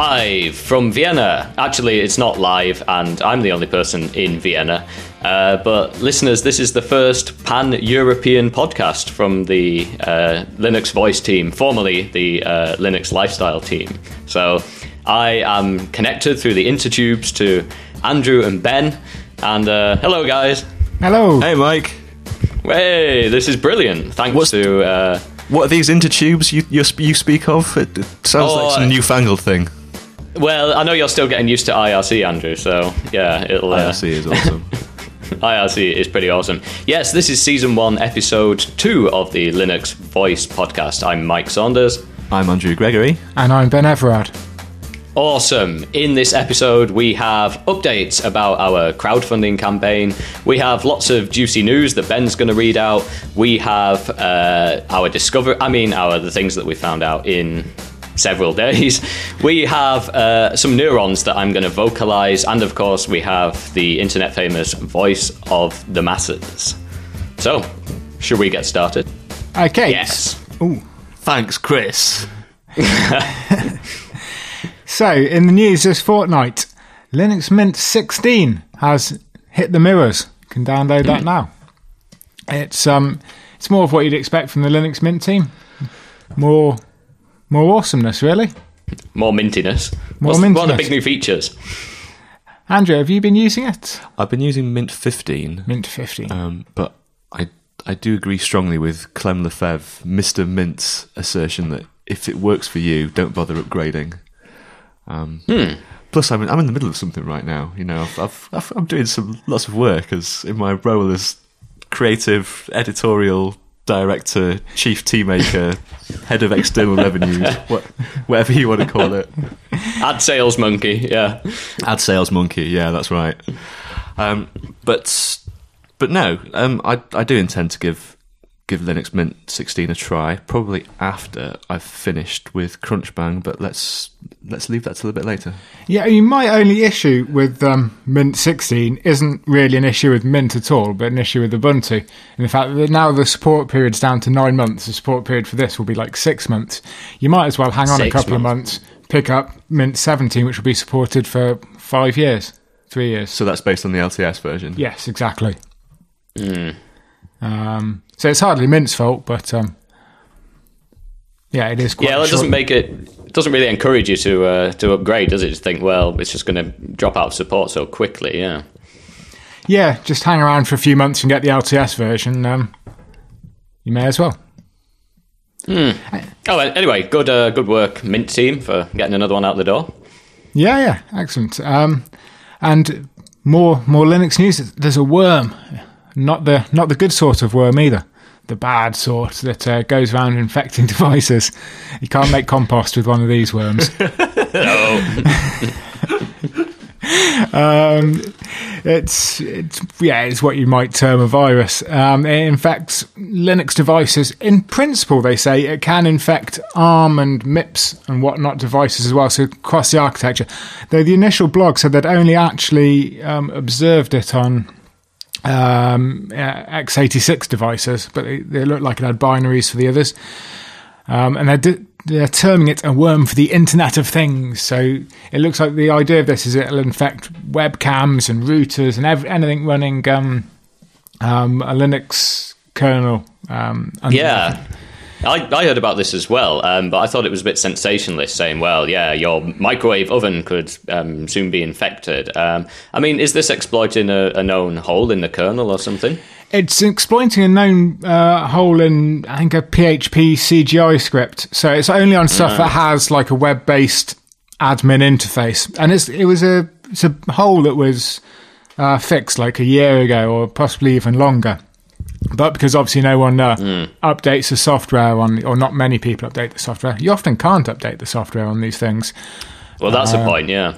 Live from Vienna. Actually, it's not live, and I'm the only person in Vienna. But listeners, this is the first pan-European podcast from the Linux Voice team, formerly the Linux Lifestyle team. So I am connected through the intertubes to Andrew and Ben. And hello, guys. Hello. Hey, Mike. Hey, this is brilliant. Thanks to... What are these intertubes you speak of? It sounds like some newfangled thing. Well, I know you're still getting used to IRC, Andrew, so yeah, it'll... IRC is awesome. IRC is pretty awesome. Yes, this is Season 1, Episode 2 of the Linux Voice podcast. I'm Mike Saunders. I'm Andrew Gregory. And I'm Ben Everard. Awesome. In this episode, we have updates about our crowdfunding campaign. We have lots of juicy news that Ben's going to read out. We have the things that we found out in several days. We have some neurons that I'm going to vocalize. And of course, we have the internet famous voice of the masses. So, should we get started? Okay. Yes. Ooh. Thanks, Chris. So, in the news this fortnight, Linux Mint 16 has hit the mirrors. You can download that now. It's more of what you'd expect from the Linux Mint team. More awesomeness, really. More mintiness. What are the big new features? Andrew, have you been using it? I've been using Mint 15. Mint 15. But I do agree strongly with Clem Lefebvre, Mr. Mint's assertion that if it works for you, don't bother upgrading. Plus, I'm in the middle of something right now. You know, I'm doing lots of work as in my role as creative, editorial director, chief tea maker, head of external revenues, whatever you want to call it. Ad sales monkey, yeah. Ad sales monkey, yeah, that's right. But no, I do intend to give Linux Mint 16 a try, probably after I've finished with Crunchbang, but let's leave that till a bit later. Yeah, my only issue with Mint 16 isn't really an issue with Mint at all, but an issue with Ubuntu. And the fact that now the support period's down to 9 months, the support period for this will be like 6 months. You might as well hang on a couple of months, pick up Mint 17, which will be supported for 3 years. So that's based on the LTS version? Yes, exactly. So it's hardly Mint's fault, but yeah, it is quite it doesn't really encourage you to upgrade, does it? Just think, well, it's just going to drop out of support so quickly, yeah. Yeah, just hang around for a few months and get the LTS version. You may as well. Oh, anyway, good work, Mint team, for getting another one out the door. Yeah, excellent. And more Linux news. There's a worm. Not the good sort of worm either. The bad sort that goes around infecting devices. You can't make compost with one of these worms. It's what you might term a virus. It infects Linux devices. In principle, they say it can infect ARM and MIPS and whatnot devices as well, so across the architecture. Though the initial blog said they'd only actually observed it on x86 devices, but they look like it had binaries for the others. And they're terming it a worm for the Internet of Things. So it looks like the idea of this is it'll infect webcams and routers and anything running a Linux kernel. Yeah. I heard about this as well, but I thought it was a bit sensationalist, saying, well, yeah, your microwave oven could soon be infected. Is this exploiting a known hole in the kernel or something? It's exploiting a known hole in, I think, a PHP CGI script. So it's only on stuff that has like a web-based admin interface. And it's a hole that was fixed like a year ago or possibly even longer. But because obviously no one updates the software or not many people update the software. You often can't update the software on these things. Well, that's the point, yeah.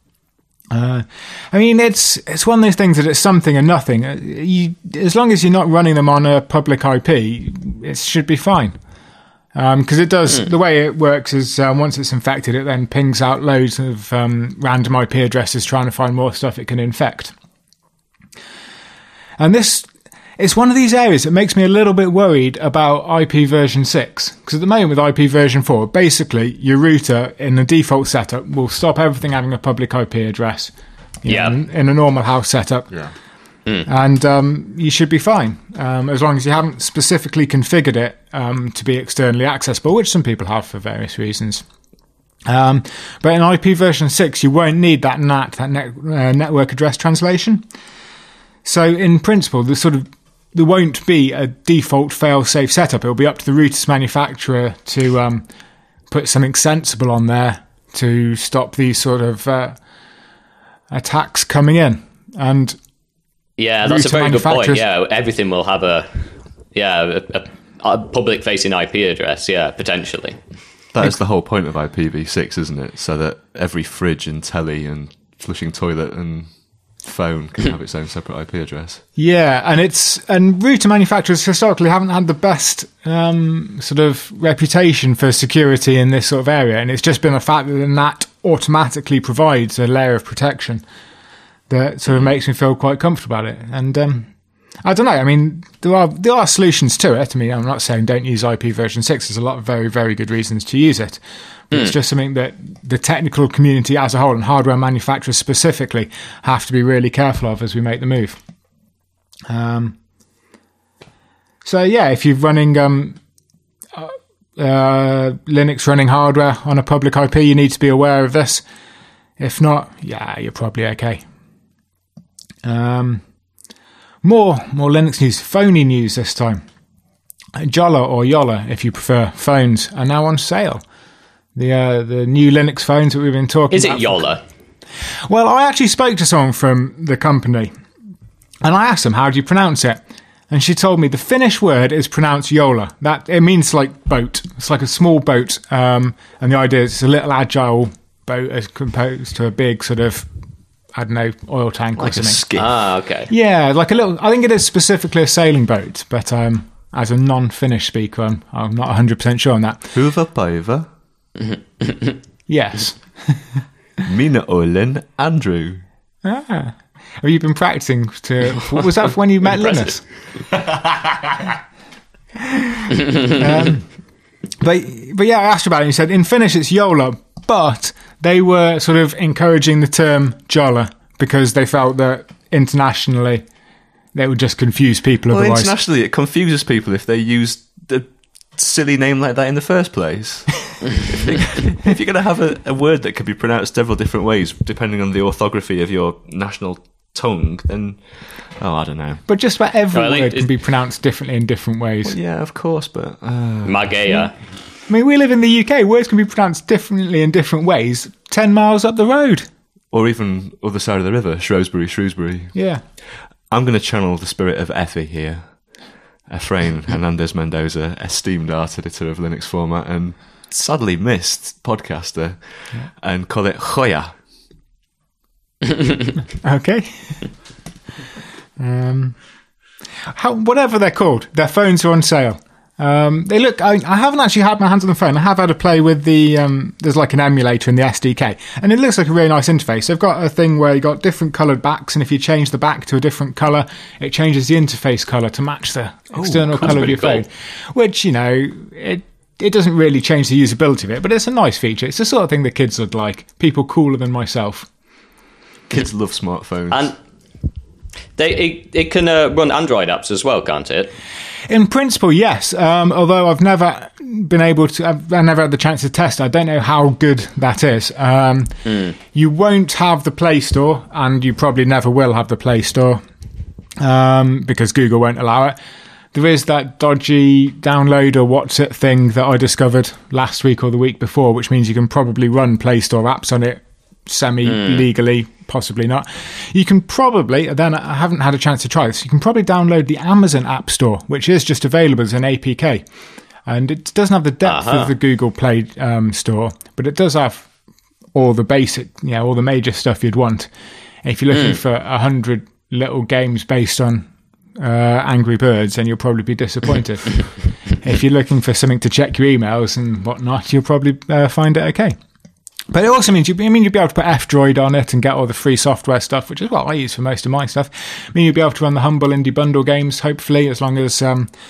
It's one of those things that it's something and nothing. As long as you're not running them on a public IP, it should be fine. Because it does, the way it works is once it's infected, it then pings out loads of random IP addresses trying to find more stuff it can infect. And this It's one of these areas that makes me a little bit worried about IP version 6. Because at the moment with IP version 4, basically your router in the default setup will stop everything having a public IP address. In a normal house setup. Yeah. And you should be fine, as long as you haven't specifically configured it to be externally accessible, which some people have for various reasons. But in IP version 6, you won't need that network address translation. So in principle, there won't be a default fail-safe setup. It'll be up to the router's manufacturer to put something sensible on there to stop these sort of attacks coming in. And that's a very good point. Yeah, everything will have a public-facing IP address. Yeah, potentially. That is the whole point of IPv6, isn't it? So that every fridge and telly and flushing toilet and phone can have its own separate IP address. Yeah, and router manufacturers historically haven't had the best sort of reputation for security in this sort of area, and it's just been the fact that the NAT automatically provides a layer of protection that sort of makes me feel quite comfortable about it. And I don't know. I mean, there are solutions to it. I mean, I'm not saying don't use IP version 6. There's a lot of very, very good reasons to use it. But it's just something that the technical community as a whole and hardware manufacturers specifically have to be really careful of as we make the move. So yeah, if you're running Linux running hardware on a public IP, you need to be aware of this. If not, yeah, you're probably okay. More Linux news, phony news this time. Jolla or Yolla, if you prefer, phones are now on sale. The new Linux phones that we've been talking about. Is it Yolla? Well, I actually spoke to someone from the company, and I asked them, how do you pronounce it? And she told me the Finnish word is pronounced Yola. That it means like boat. It's like a small boat, and the idea is it's a little agile boat as opposed to a big sort of, I don't know, oil tank like or something. A skiff. Okay. Yeah, like a little. I think it is specifically a sailing boat, but as a non-Finnish speaker, I'm not 100% sure on that. Hyvä päivä. Yes. Minä olen Andrew. Ah. Have you been practicing to... Was that for when you met Linus? But yeah, I asked about it and he said, in Finnish it's Yola, but they were sort of encouraging the term Jolla because they felt that internationally they would just confuse people well, otherwise. Internationally it confuses people if they use the silly name like that in the first place. If you're going to have a word that can be pronounced several different ways depending on the orthography of your national tongue, then I don't know. But just about every word can be pronounced differently in different ways. Well, yeah, of course, but Magea. I mean, we live in the UK. Words can be pronounced differently in different ways 10 miles up the road. Or even other side of the river, Shrewsbury. Yeah. I'm going to channel the spirit of Effie here. Efrain Hernandez Mendoza, esteemed art editor of Linux Format and sadly missed podcaster, and call it Joya. Okay. Whatever they're called, their phones are on sale. They look. I haven't actually had my hands on the phone. I have had a play with the. There's like an emulator in the SDK, and it looks like a really nice interface. They've got a thing where you got different coloured backs, and if you change the back to a different colour, it changes the interface colour to match the external colour of your phone. Which it doesn't really change the usability of it, but it's a nice feature. It's the sort of thing that kids would like. People cooler than myself. Kids love smartphones. And it can run Android apps as well, can't it? In principle, yes. Although I've never been able to, I've never had the chance to test it. I don't know how good that is. You won't have the Play Store, and you probably never will have the Play Store because Google won't allow it. There is that dodgy download or what's it thing that I discovered last week or the week before, which means you can probably run Play Store apps on it semi-legally, possibly not. You can probably, then I haven't had a chance to try this, you can probably download the Amazon App Store, which is just available as an APK. And it doesn't have the depth of the Google Play Store, but it does have all the basic, all the major stuff you'd want. If you're looking for 100 little games based on Angry Birds, then you'll probably be disappointed. If you're looking for something to check your emails and whatnot, you'll probably find it okay. But it also means you'll be able to put F-Droid on it and get all the free software stuff, which is what I use for most of my stuff. I mean, you'll be able to run the humble indie bundle games, hopefully, as long as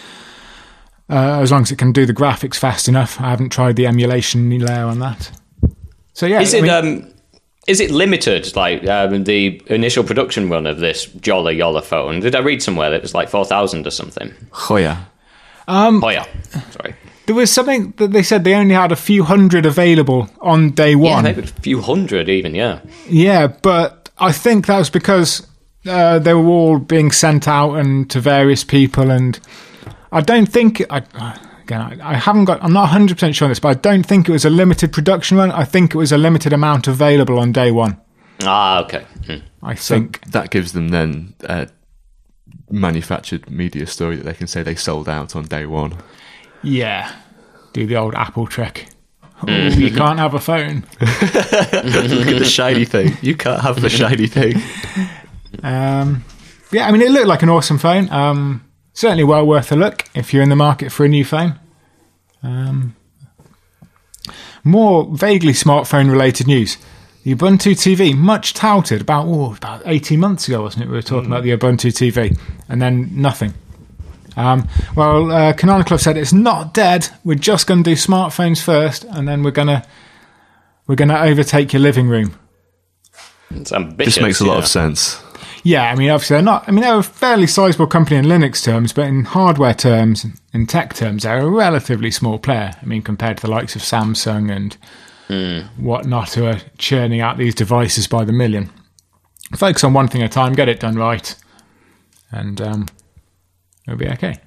it can do the graphics fast enough. I haven't tried the emulation layer on that. So yeah, is it limited? Like the initial production run of this Jolla Yolla phone? Did I read somewhere that it was like 4,000 or something? Hoya. Sorry. There was something that they said they only had a few hundred available on day one. Yeah, maybe a few hundred even. Yeah. Yeah, but I think that was because they were all being sent out and to various people, and I don't think. I haven't got. I'm not 100% sure on this, but I don't think it was a limited production run. I think it was a limited amount available on day one. Ah, okay. I think that gives them then a manufactured media story that they can say they sold out on day one. Yeah, do the old Apple trick. Oh, you can't have a phone. Look at the shiny thing. You can't have the shiny thing. Yeah, I mean, it looked like an awesome phone. Certainly well worth a look if you're in the market for a new phone. More vaguely smartphone-related news. The Ubuntu TV, much touted, about 18 months ago, wasn't it? We were talking about the Ubuntu TV, and then nothing. Canonical have said it's not dead. We're just going to do smartphones first, and then we're going to overtake your living room. It's ambitious. This makes a lot of sense. Yeah, I mean, obviously they're not. I mean, they're a fairly sizable company in Linux terms, but in hardware terms, in tech terms, they're a relatively small player. I mean, compared to the likes of Samsung and whatnot, who are churning out these devices by the million. Focus on one thing at a time, get it done right, and it'll be okay.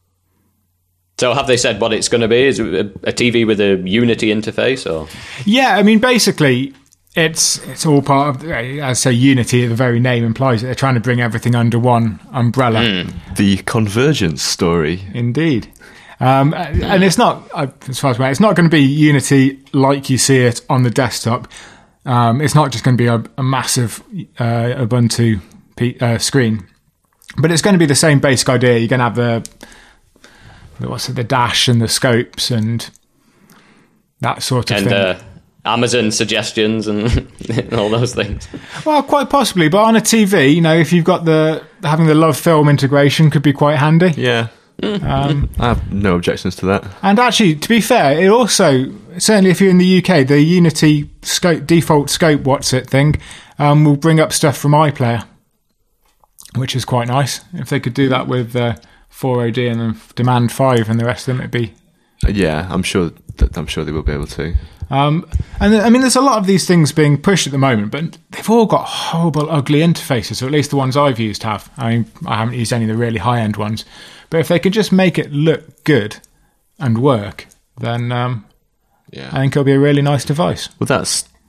So have they said what it's going to be? Is it a TV with a Unity interface? Or yeah, I mean, basically, it's all part of, as I say, Unity. The very name implies that they're trying to bring everything under one umbrella. The convergence story. Indeed. And it's not, as far as I'm aware, it's not going to be Unity like you see it on the desktop. It's not just going to be a massive Ubuntu screen. But it's going to be the same basic idea. You're going to have the dash and the scopes and that sort of thing. And Amazon suggestions and all those things. Well, quite possibly. But on a TV, if you've got having the Love Film integration could be quite handy. Yeah. I have no objections to that. And actually, to be fair, it also, certainly if you're in the UK, the Unity default scope thing will bring up stuff from iPlayer, which is quite nice. If they could do that with 4OD and then Demand 5 and the rest of them, it'd be... Yeah, I'm sure they will be able to. And I mean, there's a lot of these things being pushed at the moment, but they've all got horrible, ugly interfaces, or at least the ones I've used have. I mean, I haven't used any of the really high-end ones. But if they could just make it look good and work, then I think it'll be a really nice device. Well,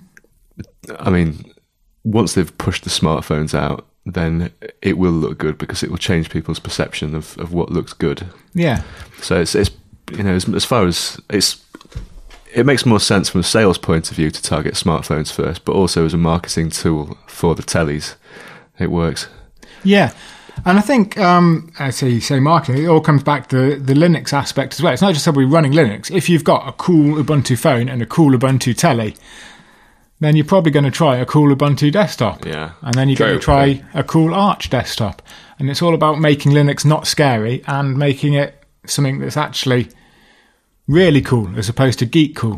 once they've pushed the smartphones out, then it will look good because it will change people's perception of what looks good. Yeah. So it's as far as it makes more sense from a sales point of view to target smartphones first, but also as a marketing tool for the tellies, it works. Yeah. And I think, as you say, marketing, it all comes back to the Linux aspect as well. It's not just somebody running Linux. If you've got a cool Ubuntu phone and a cool Ubuntu telly, then you're probably going to try a cool Ubuntu desktop. Yeah. And then you're going to try a cool Arch desktop. And it's all about making Linux not scary and making it something that's actually really cool as opposed to geek cool.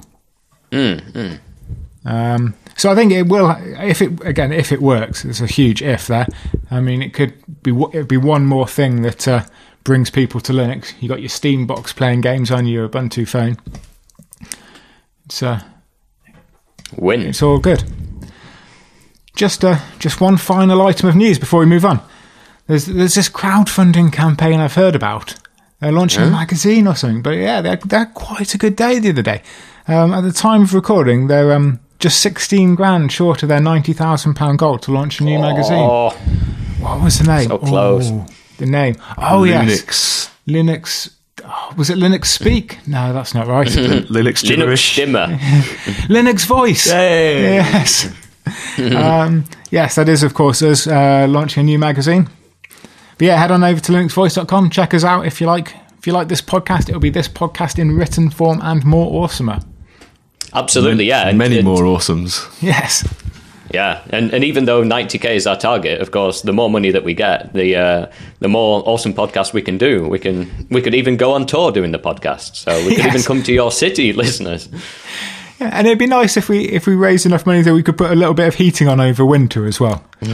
So I think it will, if it works, there's a huge if there. I mean, it'd be one more thing that brings people to Linux. You got your Steam box playing games on your Ubuntu phone. It's win. It's all good. Just one final item of news before we move on. There's this crowdfunding campaign I've heard about. They're launching a magazine or something, but yeah, they had quite a good day the other day. At the time of recording, they're just 16 grand short of their £90,000 goal to launch a new magazine. What was the name? So close. The name. Linux. Linux. Oh, was it Linux Speak? No, that's not right. Linux gibberish. Linux Linux Voice. Yay. Yes. Yes, that is, of course, us launching a new magazine. But yeah, head on over to linuxvoice.com. Check us out if you like. If you like this podcast, it'll be this podcast in written form and more awesomer. Absolutely, yeah. Many more awesomes. Yes. Yeah, and even though 90k is our target, of course, the more money that we get, the more awesome podcasts we can do. We could even go on tour doing the podcast. So we could even come to your city, listeners. Yeah, and it'd be nice if we raised enough money that we could put a little bit of heating on over winter as well. So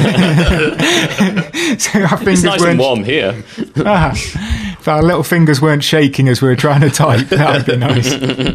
our fingers It's nice and warm here. If our little fingers weren't shaking as we were trying to type, that would be nice.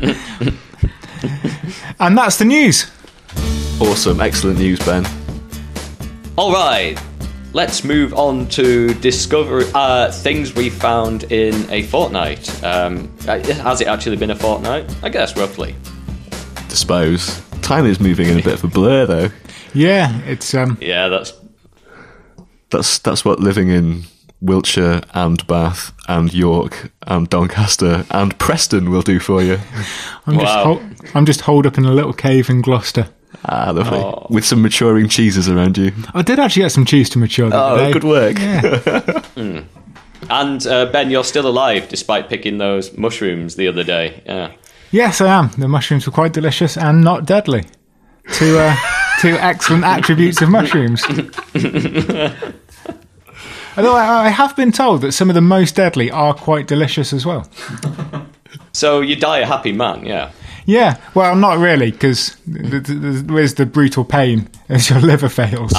And that's the news. Awesome, excellent news, Ben. All right, let's move on to discover things we found in a fortnight. Has it actually been a fortnight? I guess roughly. Suppose time is moving in a bit of a blur, though. Yeah, it's Yeah, That's what living in Wiltshire and Bath and York and Doncaster and Preston will do for you. I'm just holed up in a little cave in Gloucester. Ah, lovely. With some maturing cheeses around you. I did actually get some cheese to mature the other day. Good work. Yeah. And Ben, you're still alive despite picking those mushrooms the other day. Yeah. Yes, I am. The mushrooms were quite delicious and not deadly. Two excellent attributes of mushrooms. Although I have been told that some of the most deadly are quite delicious as well. So you die a happy man, yeah. Yeah, well, not really, because there is the brutal pain as your liver fails.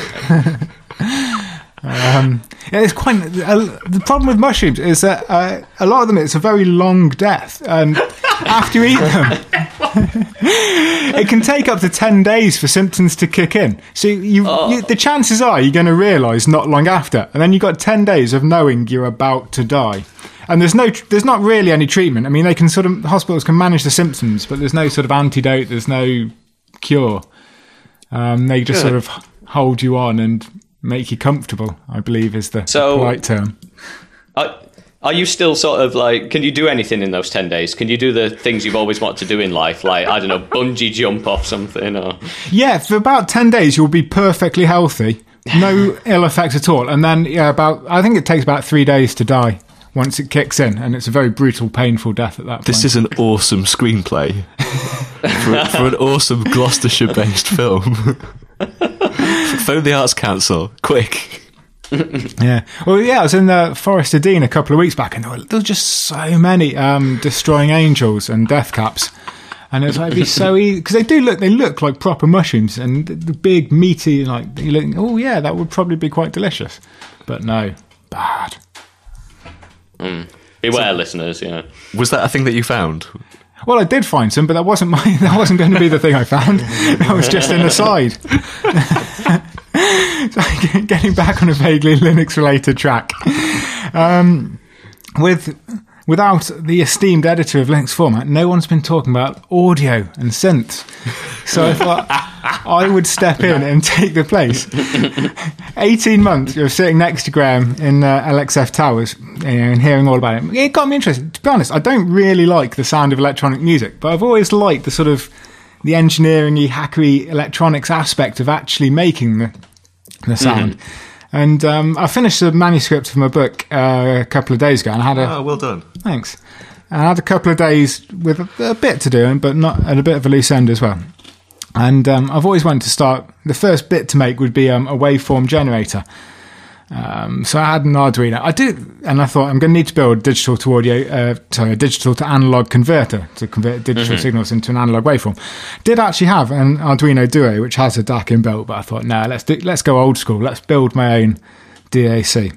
It's quite the problem with mushrooms is that a lot of them it's a very long death, and after you eat them, it can take up to 10 days for symptoms to kick in. So the chances are you're going to realise not long after, and then you've got 10 days of knowing you're about to die. And there's not really any treatment. I mean, hospitals can manage the symptoms, but there's no sort of antidote. There's no cure. They just sort of hold you on and make you comfortable, I believe is the polite term. Are you still sort of like, can you do anything in those 10 days? Can you do the things you've always wanted to do in life? Like, I don't know, bungee jump off something? Or Yeah, for about 10 days you'll be perfectly healthy. No ill effects at all. And then I think it takes about 3 days to die once it kicks in. And it's a very brutal, painful death at that point. This is an awesome screenplay for an awesome Gloucestershire-based film. Phone the Arts Council, quick. Yeah. Well, yeah, I was in Forest of Dean a couple of weeks back, and there were just so many destroying angels and death caps. And it's like, it'd be so easy, because they look like proper mushrooms, and the big, meaty, like, you look, oh yeah, that would probably be quite delicious. But no, bad. Beware, listeners, yeah. Was that a thing that you found? Well, I did find some, but that wasn't going to be the thing I found. That was just an aside. So, getting back on a vaguely Linux-related track. Without the esteemed editor of Linux Format, no one's been talking about audio and synths. So I thought I would step in and take the place. 18 months of sitting next to Graham in LXF Towers and hearing all about it. It got me interested. To be honest, I don't really like the sound of electronic music, but I've always liked the sort of the engineering-y, hackery electronics aspect of actually making the sound. And I finished the manuscript of my book a couple of days ago, and I had well done. Thanks. I had a couple of days with a bit to do, but not at a bit of a loose end as well. And I've always wanted to start. The first bit to make would be a waveform generator. So I had an Arduino. I thought I'm going to need to build digital to analog converter to convert digital signals into an analog waveform. Did actually have an Arduino Duo, which has a DAC inbuilt, but I thought, no, let's go old school. Let's build my own DAC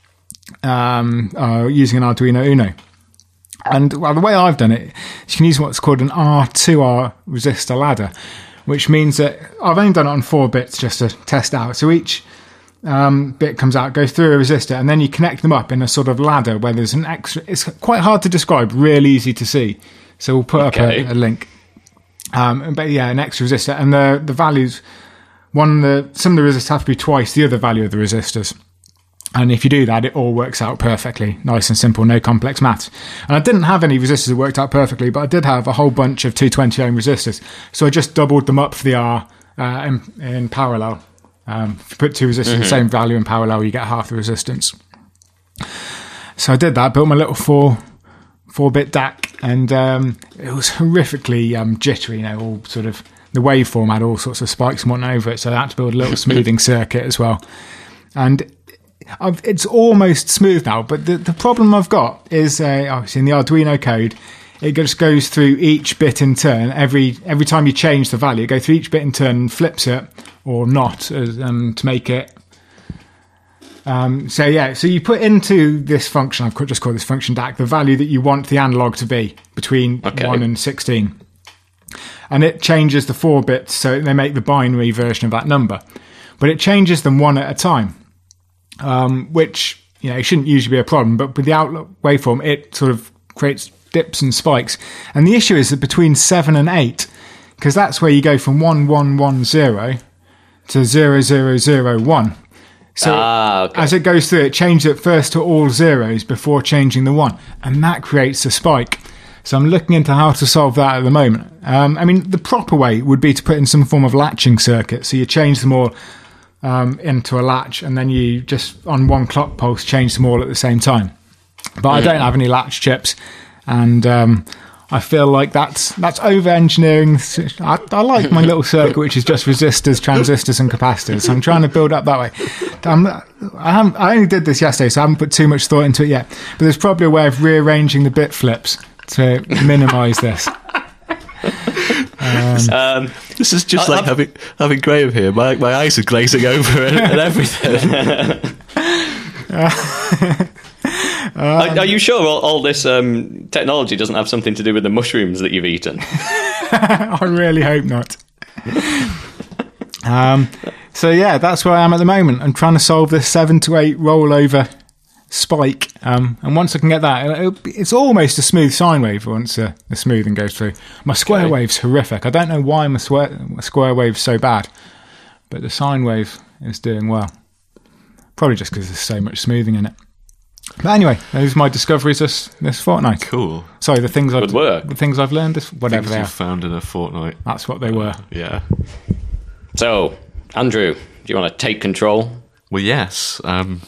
using an Arduino Uno. And well, the way I've done it, you can use what's called an R2R resistor ladder, which means that I've only done it on 4 bits just to test out. So each bit comes out, goes through a resistor, and then you connect them up in a sort of ladder where there's an extra. It's quite hard to describe, really easy to see. So we'll put up a link. But yeah, an extra resistor, and the values. Some of the resistors have to be twice the other value of the resistors. And if you do that, it all works out perfectly. Nice and simple, no complex maths. And I didn't have any resistors that worked out perfectly, but I did have a whole bunch of 220 ohm resistors. So I just doubled them up for the R in parallel. If you put 2 resistors the same value in parallel, you get half the resistance. So I did that, built my little 4 4-bit DAC, and it was horrifically jittery. All sort of the waveform had all sorts of spikes and whatnot over it, so I had to build a little smoothing circuit as well. And it's almost smooth now, but the problem I've got is obviously in the Arduino code, it just goes through each bit in turn. Every time you change the value, it goes through each bit in turn and flips it or not to make it. So you put into this function, I've just called this function DAC, the value that you want the analog to be between 1 and 16. And it changes the 4 bits, so they make the binary version of that number. But it changes them one at a time, which it shouldn't usually be a problem. But with the output waveform, it sort of creates dips and spikes. And the issue is that between 7 and 8, because that's where you go from 1110 to 0001. So as it goes through, it changes it first to all zeros before changing the 1. And that creates a spike. So I'm looking into how to solve that at the moment. The proper way would be to put in some form of latching circuit. So you change them all into a latch, and then you just, on one clock pulse, change them all at the same time. But I don't have any latch chips, and I feel like that's over-engineering. I like my little circuit, which is just resistors, transistors, and capacitors. So I'm trying to build up that way. I only did this yesterday, so I haven't put too much thought into it yet. But there's probably a way of rearranging the bit flips to minimise this. This is just like having Graham here. My eyes are glazing over and everything. Are you sure all this technology doesn't have something to do with the mushrooms that you've eaten? I really hope not. So that's where I am at the moment. I'm trying to solve this 7 to 8 rollover spike, and once I can get that, it's almost a smooth sine wave once the smoothing goes through. My square wave's horrific. I don't know why my square wave's so bad, but the sine wave is doing well. Probably just because there's so much smoothing in it. But anyway, those are my discoveries this fortnight. Cool. Sorry, the things I've learned, whatever things they are. Found in a fortnight. That's what they were. Yeah. So, Andrew, do you want to take control? Well, yes.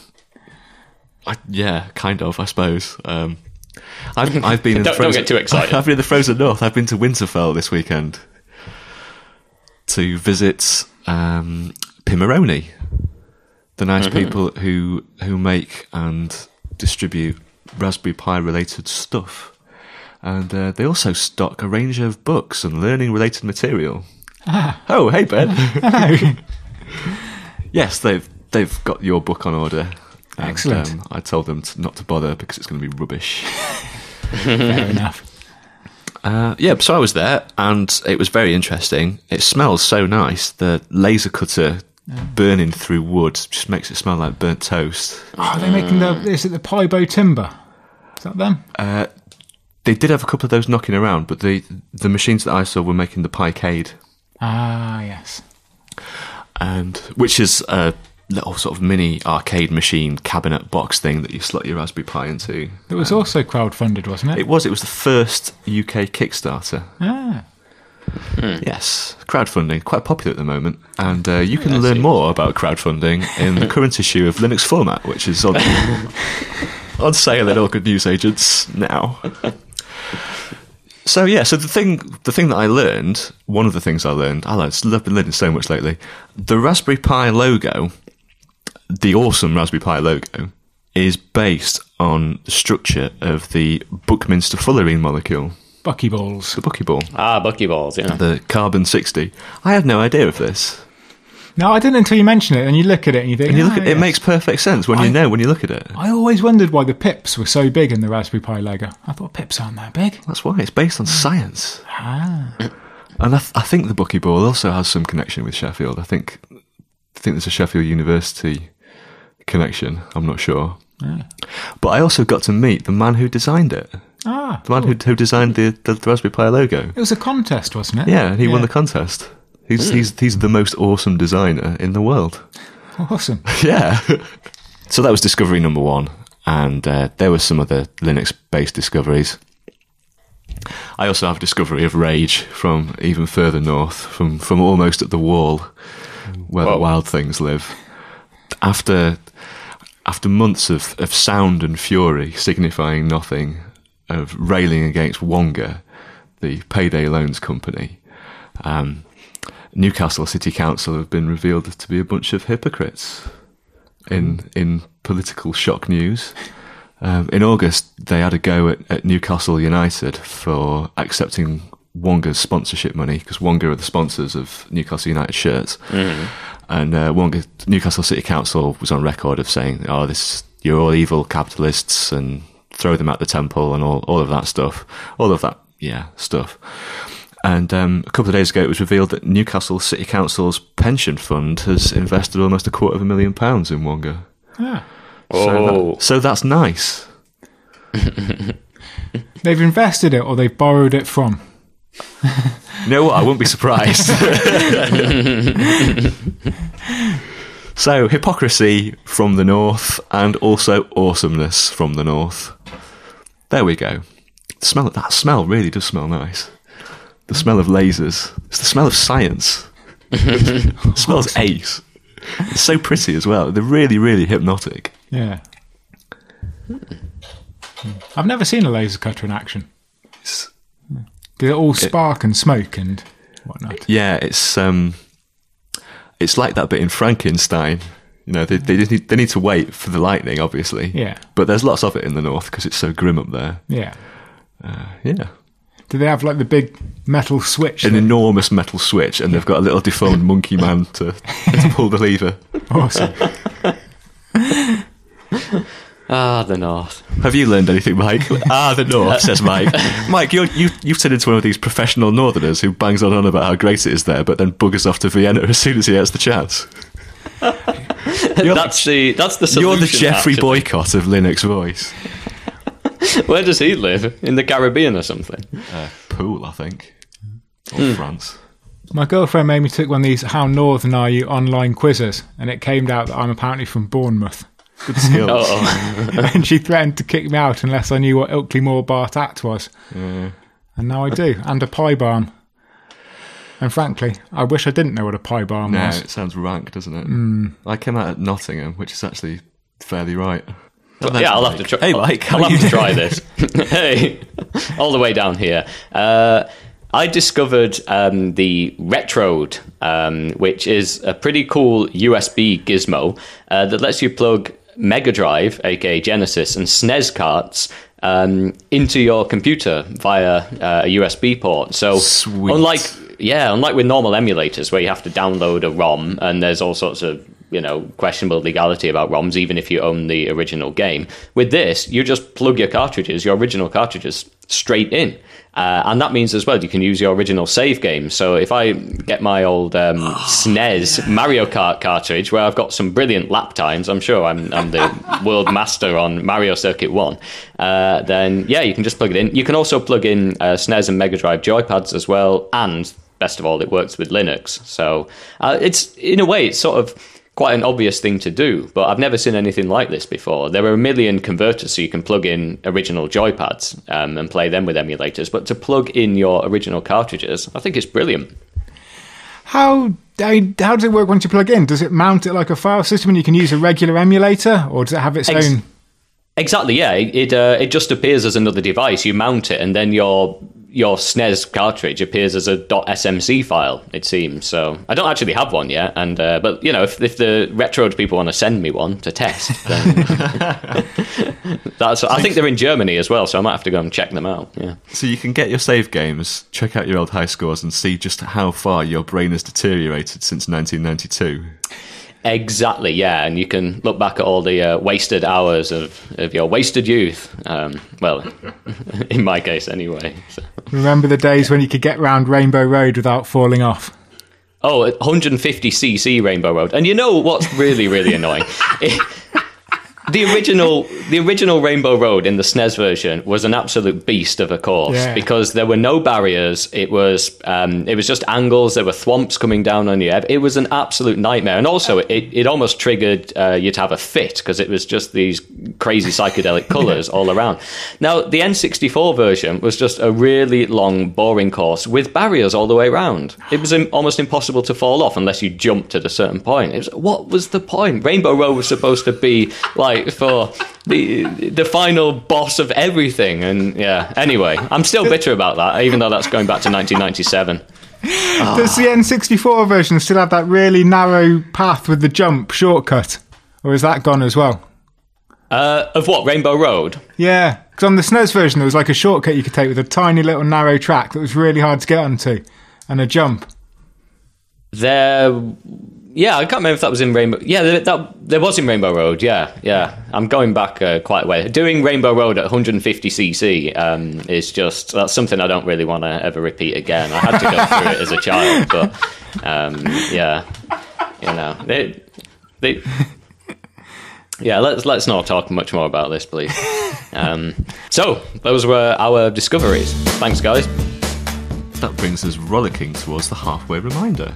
Kind of, I suppose. I've been in don't get too excited. I've been in the frozen north. I've been to Winterfell this weekend to visit Pimeroni, the nice people who make and distribute Raspberry Pi related stuff, and they also stock a range of books and learning related material. Oh, hey Ben. Hello. Yes, they've got your book on order. And, excellent. I told them not to bother because it's going to be rubbish. Fair enough. So I was there, and it was very interesting. It smells so nice. The laser cutter burning through wood just makes it smell like burnt toast. Oh, are they making is it the Pibo Timber? Is that them? They did have a couple of those knocking around, but the machines that I saw were making the Picade. Ah, yes. And which is a little sort of mini arcade machine cabinet box thing that you slot your Raspberry Pi into. It was also crowdfunded, wasn't it? It was the first UK Kickstarter. Ah. Yes, crowdfunding, quite popular at the moment. And you can learn more about crowdfunding in the current issue of Linux Format, which is on sale at all good newsagents now. So the thing that I learned, one of the things I learned, I've been learning so much lately, the Raspberry Pi logo, the awesome Raspberry Pi logo, is based on the structure of the Buckminster fullerene molecule. Buckyballs. The buckyball. Buckyballs, yeah. The carbon-60. I had no idea of this. No, I didn't until you mention it, and you look at it and you think... It makes perfect sense when you look at it. I always wondered why the pips were so big in the Raspberry Pi logo. I thought pips aren't that big. That's why, it's based on science. Ah. And I think the buckyball also has some connection with Sheffield. I think there's a Sheffield University connection, I'm not sure. Yeah. But I also got to meet the man who designed it. Ah, the man who designed the Raspberry Pi logo. It was a contest, wasn't it? Yeah, and he won the contest. He's the most awesome designer in the world. Awesome. Yeah. So that was discovery number 1, and there were some other Linux-based discoveries. I also have a discovery of Rage from even further north, from almost at the wall, where the wild things live. After months of sound and fury signifying nothing, of railing against Wonga, the payday loans company. Newcastle City Council have been revealed to be a bunch of hypocrites in political shock news. In August, they had a go at Newcastle United for accepting Wonga's sponsorship money, because Wonga are the sponsors of Newcastle United shirts. And Newcastle City Council was on record of saying, you're all evil capitalists, and throw them at the temple, and all of that stuff. All of that, stuff. And a couple of days ago, it was revealed that Newcastle City Council's pension fund has invested almost £250,000 in Wonga. Ah. So that's nice. They've invested it, or they've borrowed it from? You know what? I wouldn't be surprised. So, hypocrisy from the north, and also awesomeness from the north. There we go. That smell really does smell nice. The smell of lasers. It's the smell of science. It smells ace. It's so pretty as well. They're really, really hypnotic. Yeah. I've never seen a laser cutter in action. Did it all spark and smoke and whatnot? Yeah, it's like that bit in Frankenstein. They need to wait for the lightning, obviously. Yeah. But there's lots of it in the north because it's so grim up there. Yeah. Yeah. Do they have like the big metal switch? An enormous metal switch, and they've got a little deformed monkey man to pull the lever. Awesome. The north. Have you learned anything, Mike? The north, says Mike. Mike, you've turned into one of these professional northerners who bangs on about how great it is there, but then buggers off to Vienna as soon as he gets the chance. That's the solution. You're the Jeffrey actually. Boycott of Linux Voice. Where does he live? In the Caribbean or something? Pool, I think. Or France. My girlfriend made me take one of these "How Northern Are You" online quizzes, and it came out that I'm apparently from Bournemouth. Good skills. And she threatened to kick me out unless I knew what Ilkley Moor Bart Act was. And now I do, and a pie barn. And frankly, I wish I didn't know what a pie barn was. No, it sounds rank, doesn't it? I came out at Nottingham, which is actually fairly right. I'll have to try. Hey, Mike, I'll have to try this. Hey, all the way down here. I discovered the Retrode, which is a pretty cool USB gizmo that lets you plug Mega Drive, aka Genesis, and SNES carts into your computer via a USB port. So, Sweet. unlike with normal emulators where you have to download a ROM and there's all sorts of questionable legality about ROMs, even if you own the original game. With this, you just plug your original cartridges, straight in. And that means as well you can use your original save game. So if I get my old SNES Mario Kart cartridge, where I've got some brilliant lap times, I'm sure I'm the world master on Mario Circuit 1, then you can just plug it in. You can also plug in SNES and Mega Drive joypads as well, and best of all, it works with Linux. So it's, in a way, it's sort of quite an obvious thing to do, but I've never seen anything like this before. There are a million converters so you can plug in original joypads and play them with emulators, but to plug in your original cartridges, I think it's brilliant. How does it work once you plug in? Does it mount it like a file system and you can use a regular emulator, or does it have its own? Exactly, yeah. It just appears as another device. You mount it, and then your SNES cartridge appears as a .smc file, it seems. So I don't actually have one yet, and but if the Retrode people want to send me one to test, then I think they're in Germany as well, so I might have to go and check them out. Yeah. So you can get your save games, check out your old high scores, and see just how far your brain has deteriorated since 1992. Exactly, yeah, and you can look back at all the wasted hours of your wasted youth. Well, in my case, anyway. So. Remember the days when you could get round Rainbow Road without falling off? Oh, 150cc Rainbow Road. And you know what's really, really annoying? The original Rainbow Road in the SNES version was an absolute beast of a course because there were no barriers. It was just angles. There were thwomps coming down on you. It was an absolute nightmare. And also, it almost triggered you to have a fit because it was just these crazy psychedelic colours all around. Now, the N64 version was just a really long, boring course with barriers all the way around. It was almost impossible to fall off unless you jumped at a certain point. What was the point? Rainbow Road was supposed to be like fight for the final boss of everything. And yeah, anyway, I'm still bitter about that, even though that's going back to 1997. Does the N64 version still have that really narrow path with the jump shortcut? Or is that gone as well? Of what, Rainbow Road? Yeah, because on the SNES version there was like a shortcut you could take with a tiny little narrow track that was really hard to get onto, and a jump. Yeah, I can't remember if that was in Rainbow. Yeah, there was in Rainbow Road. Yeah. I'm going back quite a way. Doing Rainbow Road at 150cc is that's something I don't really want to ever repeat again. I had to go through it as a child, but yeah, yeah. Let's not talk much more about this, please. So those were our discoveries. Thanks, guys. That brings us rollicking towards the halfway reminder.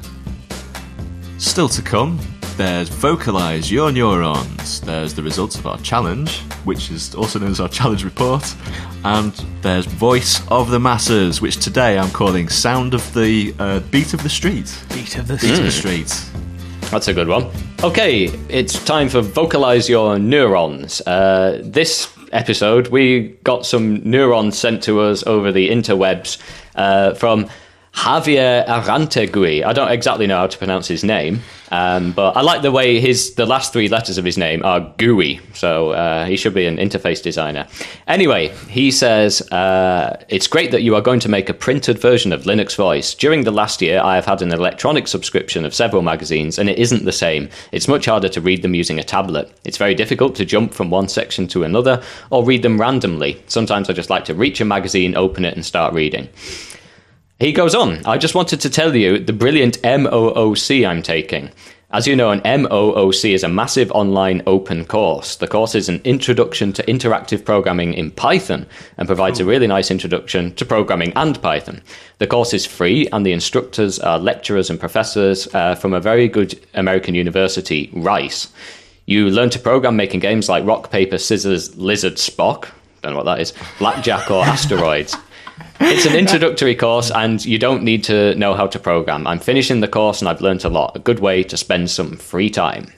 Still to come, there's Vocalise Your Neurons, there's the results of our challenge, which is also known as our challenge report, and there's Voice of the Masses, which today I'm calling Sound of the Beat of the Street. Beat of the Street. That's a good one. Okay, it's time for Vocalise Your Neurons. This episode, we got some neurons sent to us over the interwebs from Javier Arantegui. I don't exactly know how to pronounce his name, but I like the way the last three letters of his name are GUI, so he should be an interface designer. Anyway, he says, it's great that you are going to make a printed version of Linux Voice. During the last year, I have had an electronic subscription of several magazines, and it isn't the same. It's much harder to read them using a tablet. It's very difficult to jump from one section to another, or read them randomly. Sometimes I just like to reach a magazine, open it, and start reading. He goes on, I just wanted to tell you the brilliant MOOC I'm taking. As you know, an MOOC is a massive online open course. The course is an introduction to interactive programming in Python and provides a really nice introduction to programming and Python. The course is free and the instructors are lecturers and professors from a very good American university, Rice. You learn to program making games like Rock, Paper, Scissors, Lizard, Spock, don't know what that is, Blackjack or Asteroids. It's an introductory course and you don't need to know how to program. I'm finishing the course and I've learned a lot. A good way to spend some free time.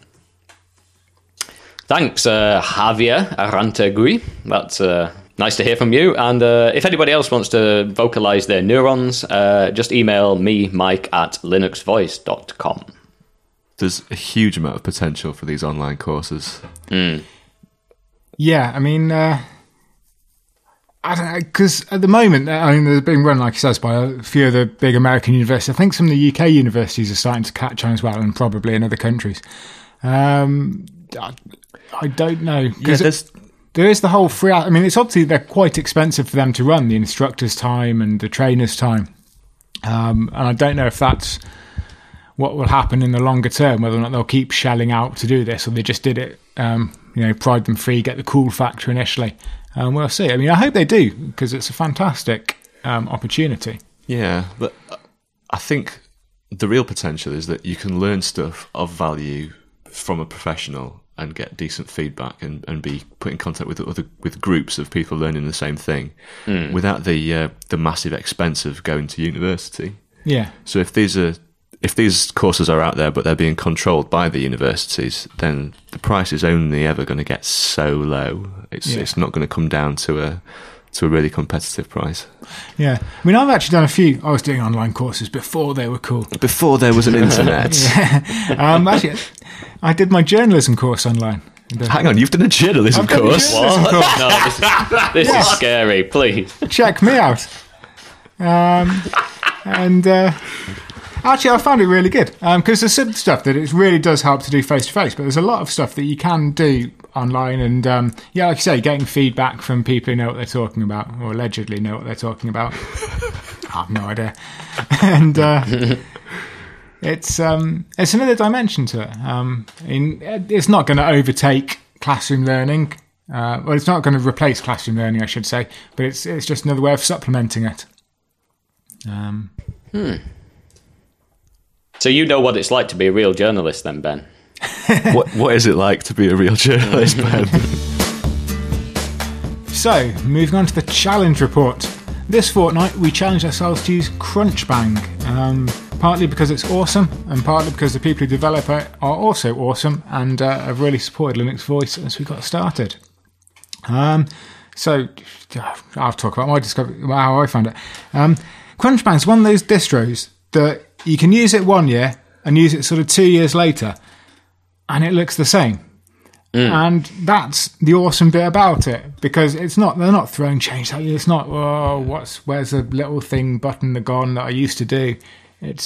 Thanks, Javier Arantegui. That's nice to hear from you. And if anybody else wants to vocalize their neurons, just email me, Mike, at linuxvoice.com. There's a huge amount of potential for these online courses. Yeah, I mean... I don't know, because at the moment, they're being run, like he says, by a few of the big American universities. I think some of the UK universities are starting to catch on as well, and probably in other countries. I don't know. Because there is the whole free... I mean, it's obviously they're quite expensive for them to run, the instructor's time and the trainer's time. And I don't know if that's what will happen in the longer term, whether or not they'll keep shelling out to do this, or they just did it, pride them free, get the cool factor initially. We'll see. I mean, I hope they do, because it's a fantastic opportunity. Yeah, but I think the real potential is that you can learn stuff of value from a professional and get decent feedback and be put in contact with groups of people learning the same thing without the massive expense of going to university. Yeah. So if these courses are out there but they're being controlled by the universities, then the price is only ever going to get so low. It's not going to come down to a really competitive price. Yeah. I mean, I've actually done a few. I was doing online courses before they were cool. Before there was an internet. Actually, I did my journalism course online. Hang on, you've done a journalism course? What? No, this is scary, please. Check me out. Actually, I found it really good because there's some stuff that it really does help to do face-to-face, but there's a lot of stuff that you can do online and, like you say, getting feedback from people who know what they're talking about, or allegedly know what they're talking about. I have no idea. And it's another dimension to it. It's not going to overtake classroom learning. Well, it's not going to replace classroom learning, I should say, but it's just another way of supplementing it. So you know what it's like to be a real journalist then, Ben? What is it like to be a real journalist, Ben? So, moving on to the challenge report. This fortnight, we challenged ourselves to use Crunchbang. partly because it's awesome, and partly because the people who develop it are also awesome and have really supported Linux Voice as we got started. So I'll talk about my discovery, how I found it. Crunchbang's one of those distros that you can use it 1 year and use it sort of 2 years later, and it looks the same. And that's the awesome bit about it, because they're not throwing change at you. It's not, where's the little thing button gone that I used to do. It's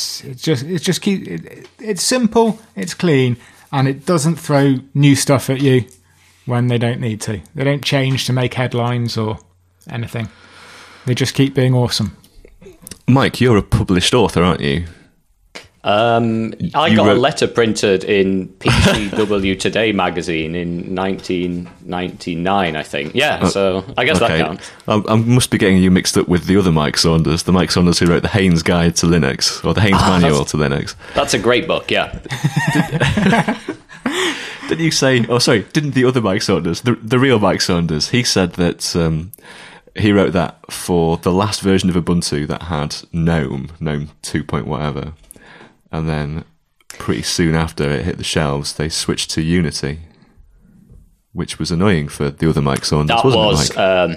simple, it's clean, and it doesn't throw new stuff at you when they don't need to. They don't change to make headlines or anything. They just keep being awesome. Mike, you're a published author, aren't you? I got a letter printed in PCW Today magazine in 1999, I think. Yeah, so I guess that counts. I must be getting you mixed up with the other Mike Saunders, the Mike Saunders who wrote the Haynes Guide to Linux, or the Haynes Manual to Linux. That's a great book, yeah. Didn't you say... didn't the other Mike Saunders, the real Mike Saunders, he said that he wrote that for the last version of Ubuntu that had GNOME 2 point whatever. And then pretty soon after it hit the shelves, they switched to Unity, which was annoying for the other Mike Saunders, wasn't it, Mike?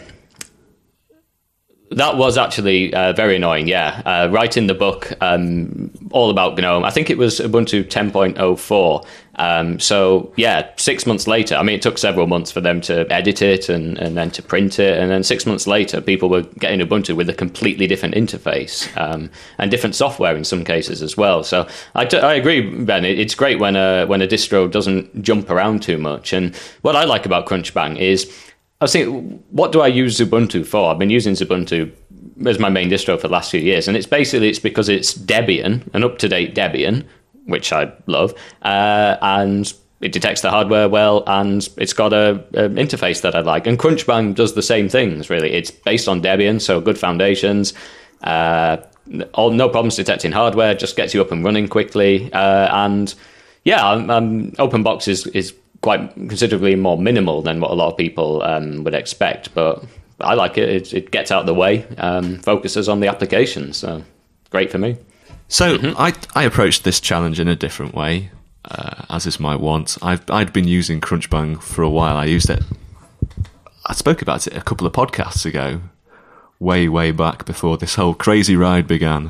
That was actually very annoying, yeah. Right in the book, all about GNOME. I think it was Ubuntu 10.04. So, yeah, 6 months later, I mean, it took several months for them to edit it and then to print it. And then 6 months later, people were getting Ubuntu with a completely different interface and different software in some cases as well. So I agree, Ben. It's great when a distro doesn't jump around too much. And what I like about Crunchbang is... I was thinking, what do I use Ubuntu for? I've been using Ubuntu as my main distro for the last few years, and it's because it's Debian, an up-to-date Debian, which I love, and it detects the hardware well, and it's got a interface that I like. And Crunchbang does the same things, really. It's based on Debian, so good foundations, no problems detecting hardware, just gets you up and running quickly, and yeah, OpenBox is quite considerably more minimal than what a lot of people would expect, but I like it. It gets out of the way, focuses on the application, so great for me. So I approached this challenge in a different way, as is my want. I'd been using Crunchbang for a while. I spoke about it a couple of podcasts ago, way back before this whole crazy ride began.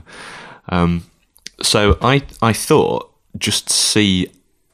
So I thought just to see,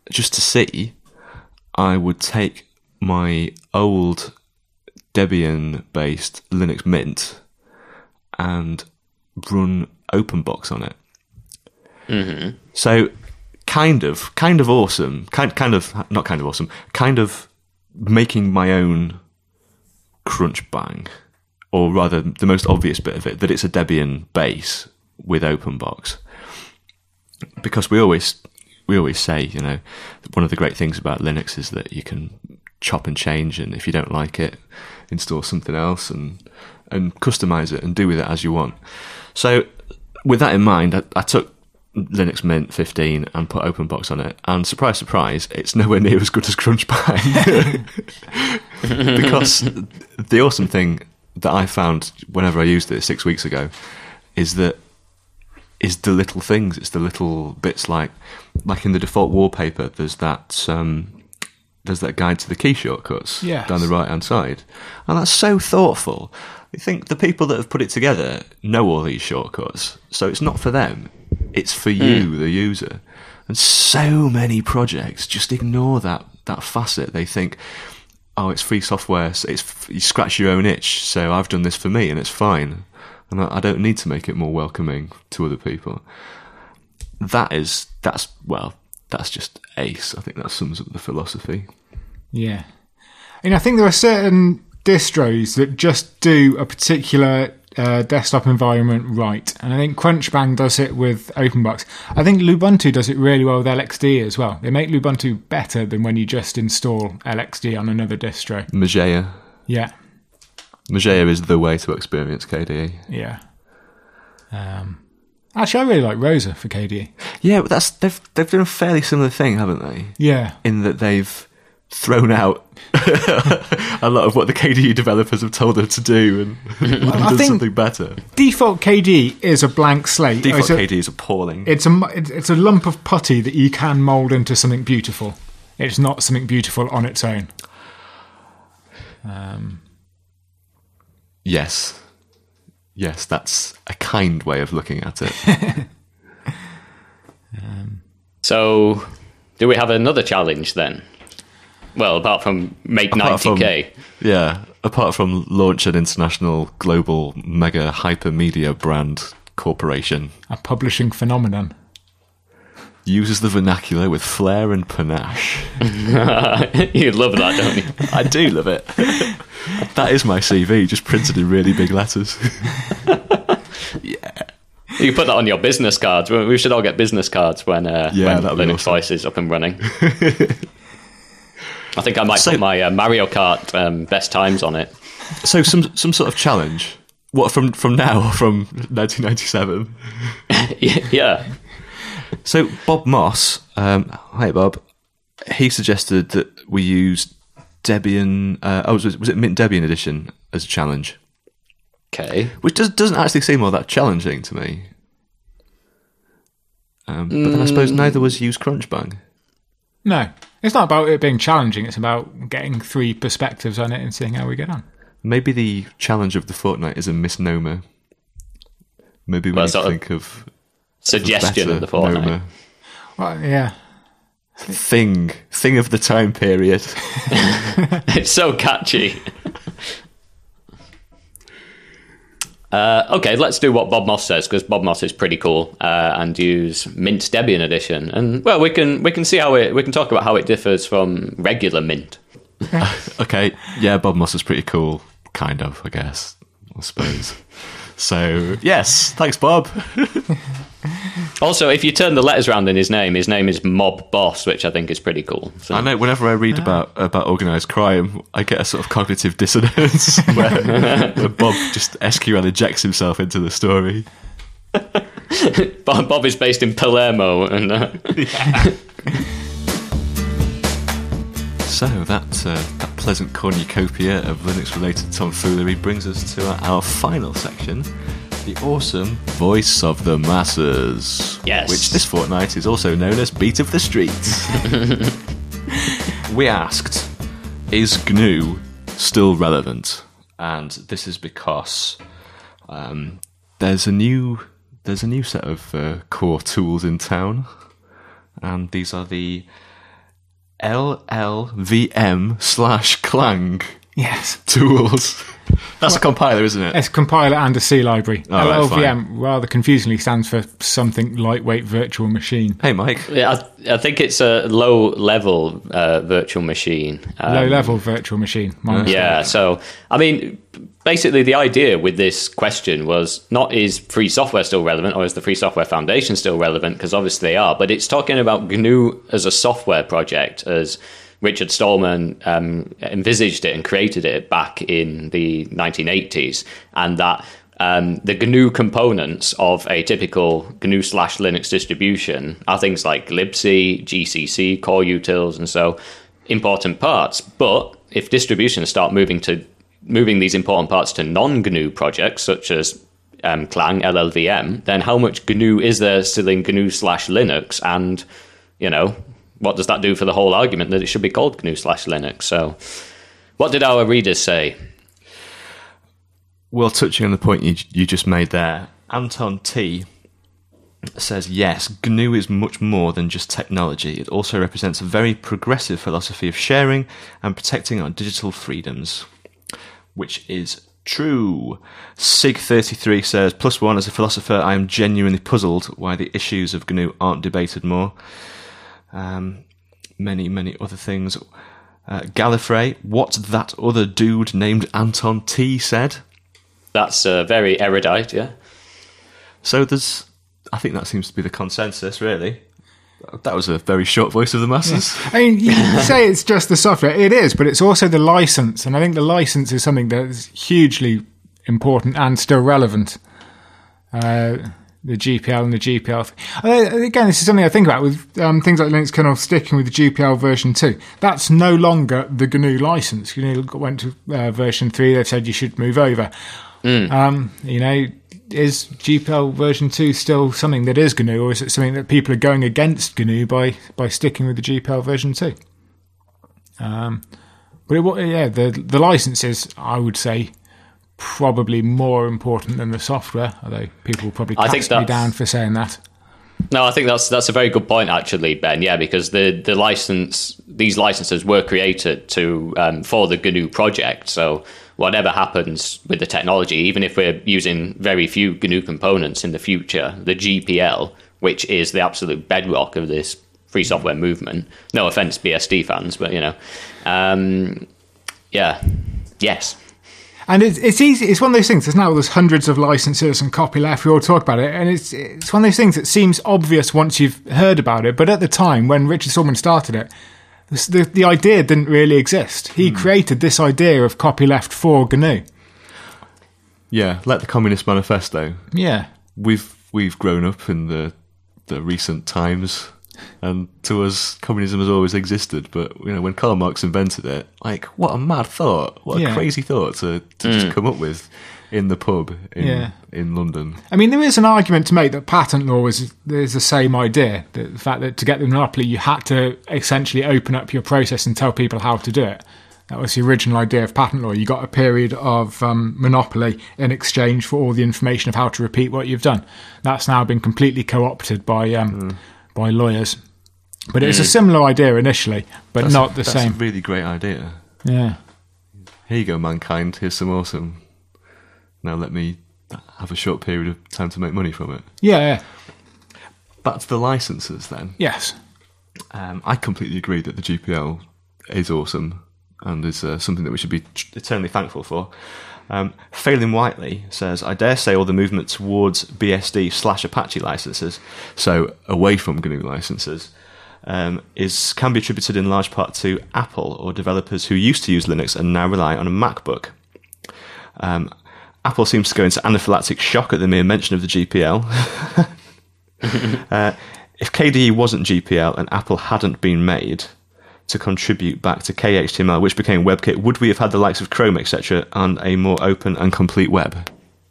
I would take my old Debian-based Linux Mint and run OpenBox on it. Mm-hmm. So kind of awesome, not kind of awesome, kind of making my own Crunchbang, or rather the most obvious bit of it, that it's a Debian base with OpenBox. Because we always say, one of the great things about Linux is that you can chop and change, and if you don't like it, install something else and customize it and do with it as you want. So with that in mind, I took Linux Mint 15 and put OpenBox on it, and surprise, surprise, it's nowhere near as good as Crunchbang. Because the awesome thing that I found whenever I used it 6 weeks ago is the little things. It's the little bits like in the default wallpaper, there's that guide to the key shortcuts down the right hand side, and that's so thoughtful. I think the people that have put it together know all these shortcuts, so it's not for them, it's for you, the user. And so many projects just ignore that facet. They think, oh, it's free software, so you scratch your own itch, so I've done this for me and it's fine, and I don't need to make it more welcoming to other people. That's just ace. I think that sums up the philosophy. Yeah. And I think there are certain distros that just do a particular desktop environment right. And I think Crunchbang does it with OpenBox. I think Lubuntu does it really well with LXD as well. They make Lubuntu better than when you just install LXD on another distro. Mageia. Yeah. Mageia is the way to experience KDE. Yeah. Actually, I really like Rosa for KDE. Yeah, but they've done a fairly similar thing, haven't they? Yeah. In that they've thrown out a lot of what the KDE developers have told them to do and done something better. Default KDE is a blank slate. Default KDE is appalling. It's a lump of putty that you can mould into something beautiful. It's not something beautiful on its own. Yes, that's a kind way of looking at it. So, do we have another challenge then? Well, apart from make 90k. Apart from launch an international, global, mega hypermedia brand corporation. A publishing phenomenon. Uses the vernacular with flair and panache. You love that, don't you? I do love it. That is my CV, just printed in really big letters. Yeah. You put that on your business cards. We should all get business cards when Linux awesome. Voice is up and running. I think I might put my Mario Kart best times on it. So some sort of challenge. What, from now or from 1997? Yeah. So Bob Moss, hi Bob, he suggested that we use Debian. Was it Mint Debian edition as a challenge? Okay. Which doesn't actually seem all that challenging to me. But then I suppose neither was Use Crunchbang. No, it's not about it being challenging. It's about getting 3 perspectives on it and seeing how we get on. Maybe the challenge of the fortnight is a misnomer. Maybe we need to think of suggestion of the fortnight. Nomer. Well, yeah. Thing of the time period. It's so catchy. Okay, let's do what Bob Moss says, because Bob Moss is pretty cool, and use Mint Debian edition. And well, we can see how we can talk about how it differs from regular Mint. Okay, yeah, Bob Moss is pretty cool, kind of, I guess, I suppose. So yes, thanks, Bob. Also, if you turn the letters around in his name is Mob Boss, which I think is pretty cool. So. I know, whenever I read about organised crime, I get a sort of cognitive dissonance where Bob just SQL injects himself into the story. Bob is based in Palermo. And So that pleasant cornucopia of Linux-related tomfoolery brings us to our final section, the awesome Voice of the Masses. Yes. Which this fortnight is also known as Beat of the Streets. We asked, is GNU still relevant? And this is because there's a new set of core tools in town, and these are the LLVM/Clang tools. That's a compiler, isn't it? It's a compiler and a C library. Oh, right, LLVM rather confusingly stands for something lightweight virtual machine. Hey, Mike. Yeah, I think it's a low-level virtual machine. Low-level virtual machine. Yeah, so, I mean, basically the idea with this question was not is free software still relevant or is the Free Software Foundation still relevant, because obviously they are, but it's talking about GNU as a software project, as Richard Stallman envisaged it and created it back in the 1980s, and that the GNU components of a typical GNU/Linux distribution are things like libc, GCC, core utils, and so important parts. But if distributions start moving these important parts to non-GNU projects, such as Clang, LLVM, then how much GNU is there still in GNU/Linux? And, what does that do for the whole argument that it should be called GNU/Linux? So what did our readers say? Well, touching on the point you just made there, Anton T says, yes, GNU is much more than just technology. It also represents a very progressive philosophy of sharing and protecting our digital freedoms, which is true. Sig33 says, +1, as a philosopher, I am genuinely puzzled why the issues of GNU aren't debated more. Many other things. Gallifrey, what's that other dude named Anton T said? That's very erudite, yeah. So I think that seems to be the consensus, really. That was a very short Voice of the Masses. Yeah. I mean, you say it's just the software. It is, but it's also the license. And I think the license is something that is hugely important and still relevant. the GPL and the GPL. Again, this is something I think about with things like Linux kernel sticking with the GPL version 2. That's no longer the GNU license. GNU went to version 3. They've said you should move over. Is GPL version 2 still something that is GNU, or is it something that people are going against GNU by sticking with the GPL version 2? The licenses, I would say, probably more important than the software, although people will probably cast me down for saying that. No, I think that's a very good point, actually, Ben. Yeah, because these licenses were created for the GNU project. So whatever happens with the technology, even if we're using very few GNU components in the future, the GPL, which is the absolute bedrock of this free software movement. No offense, BSD fans, but yes. And it's easy. It's one of those things. There's hundreds of licenses and copyleft. We all talk about it, and it's one of those things that seems obvious once you've heard about it. But at the time when Richard Stallman started it, the idea didn't really exist. He created this idea of copyleft for GNU. Yeah, like the Communist Manifesto. Yeah, we've grown up in the recent times. And to us, communism has always existed. But when Karl Marx invented it, what a mad thought! What a crazy thought to just come up with in the pub in London. I mean, there is an argument to make that patent law is the same idea. The fact that to get the monopoly, you had to essentially open up your process and tell people how to do it. That was the original idea of patent law. You got a period of monopoly in exchange for all the information of how to repeat what you've done. That's now been completely co-opted by lawyers. But it's a similar idea initially, but not the same. That's a really great idea. Yeah. Here you go, mankind. Here's some awesome. Now let me have a short period of time to make money from it. Yeah. Back to the licenses then. Yes. I completely agree that the GPL is awesome and is something that we should be eternally thankful for. Phelan Whiteley says, I dare say all the movement towards BSD/Apache licenses, so away from GNU licenses, can be attributed in large part to Apple or developers who used to use Linux and now rely on a MacBook. Apple seems to go into anaphylactic shock at the mere mention of the GPL. If KDE wasn't GPL and Apple hadn't been made to contribute back to KHTML, which became WebKit, would we have had the likes of Chrome, etc., and a more open and complete web?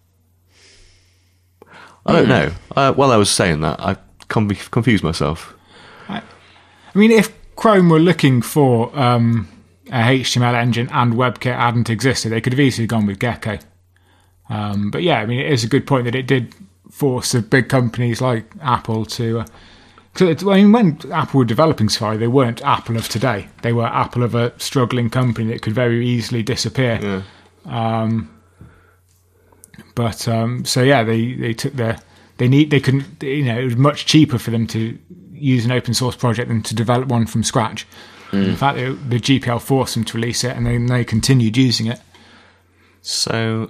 I don't know. While I was saying that, I confused myself. I mean, if Chrome were looking for a HTML engine and WebKit hadn't existed, they could have easily gone with Gecko. But yeah, I mean, it is a good point that it did force the big companies like Apple to... when Apple were developing Safari, they weren't Apple of today. They were Apple of a struggling company that could very easily disappear. Yeah. They took they couldn't, it was much cheaper for them to use an open source project than to develop one from scratch. In fact, the GPL forced them to release it, and then they continued using it. So,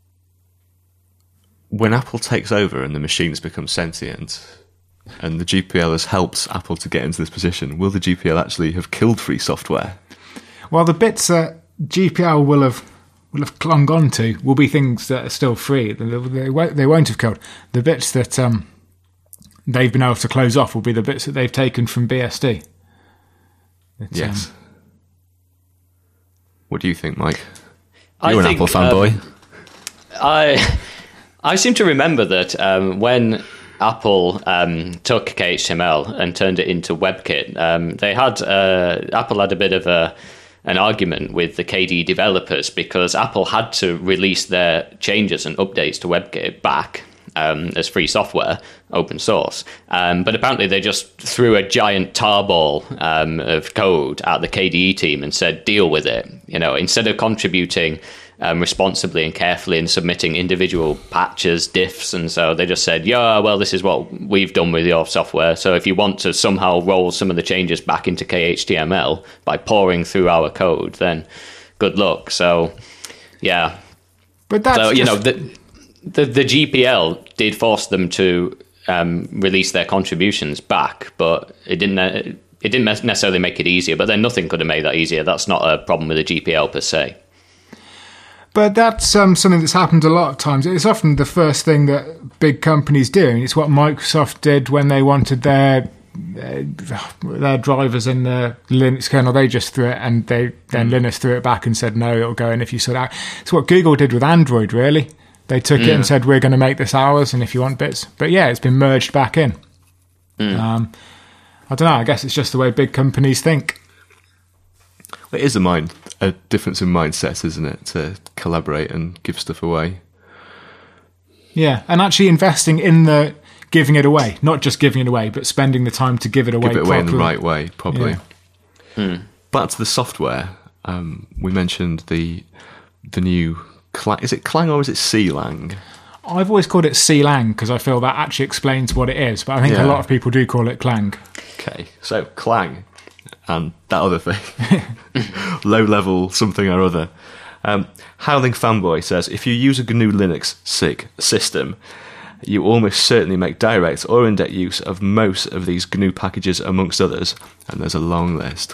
when Apple takes over and the machines become sentient, and the GPL has helped Apple to get into this position, will the GPL actually have killed free software? Well, the bits that GPL will have clung on to will be things that are still free. They won't have killed. The bits that they've been able to close off will be the bits that they've taken from BSD. Yes. What do you think, Mike? You're an Apple fanboy. I seem to remember that when Apple took KHTML and turned it into WebKit, Apple had a bit of an argument with the KDE developers because Apple had to release their changes and updates to WebKit back as free software, open source. But apparently they just threw a giant tarball of code at the KDE team and said, deal with it. Instead of contributing responsibly and carefully and submitting individual patches, diffs, and so they just said, this is what we've done with your software. So if you want to somehow roll some of the changes back into KHTML by pouring through our code, then good luck. So, yeah. But that's the GPL did force them to release their contributions back, but it didn't necessarily make it easier. But then nothing could have made that easier. That's not a problem with the GPL per se. But that's something that's happened a lot of times. It's often the first thing that big companies do. It's what Microsoft did when they wanted their drivers in the Linux kernel. They just threw it, and then Linux threw it back and said, no, it'll go in if you sort out. It's what Google did with Android, really. They took it and said, we're going to make this ours, and if you want bits. But yeah, it's been merged back in. I don't know. I guess it's just the way big companies think. It is a difference in mindset, isn't it, to collaborate and give stuff away? Yeah, and actually investing in the giving it away, not just giving it away, but spending the time to give it away. Give it away in the right way, probably. Yeah. Back to the software. We mentioned the new Clang. Is it Clang or is it Clang? I've always called it Clang because I feel that actually explains what it is, but I think a lot of people do call it Clang. Okay, so Clang and that other thing. Low level something or other. Howling Fanboy says, if you use a GNU Linux SIG system, you almost certainly make direct or indirect use of most of these GNU packages amongst others, and there's a long list.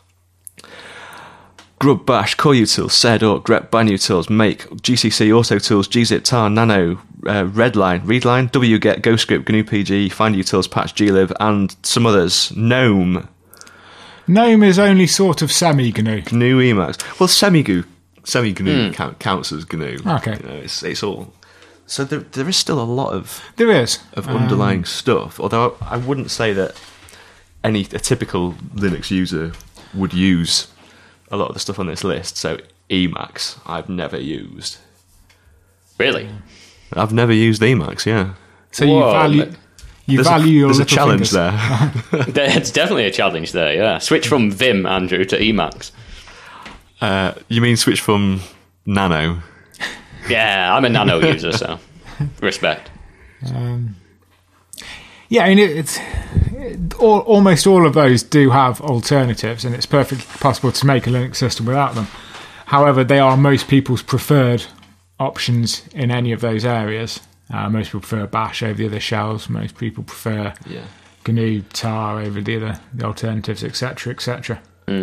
Grub, Bash, Core Utils, Sed, Orc, grep, Banutils, Make, GCC, Autotools, gzip, tar, Nano, Redline, Readline, wget, GoScript, GNU PG, FindUtils, Patch, glib, and some others. GNOME. GNOME is only sort of semi-GNU. GNU Emacs. Well, semi-GNU counts as GNU. Okay. You know, it's all. So there is still a lot of underlying stuff. Although I wouldn't say that a typical Linux user would use a lot of the stuff on this list. So Emacs, I've never used. Really? I've never used Emacs. Yeah. So you value your there's little a challenge fingers. there. There's definitely a challenge there. Yeah. Switch from Vim, Andrew, to Emacs. You mean switch from Nano? Yeah, I'm a Nano user, so respect. Yeah, I mean, almost all of those do have alternatives, and it's perfectly possible to make a Linux system without them. However, they are most people's preferred options in any of those areas. Most people prefer Bash over the other shells. Most people prefer GNU tar over the alternatives, etc., etc.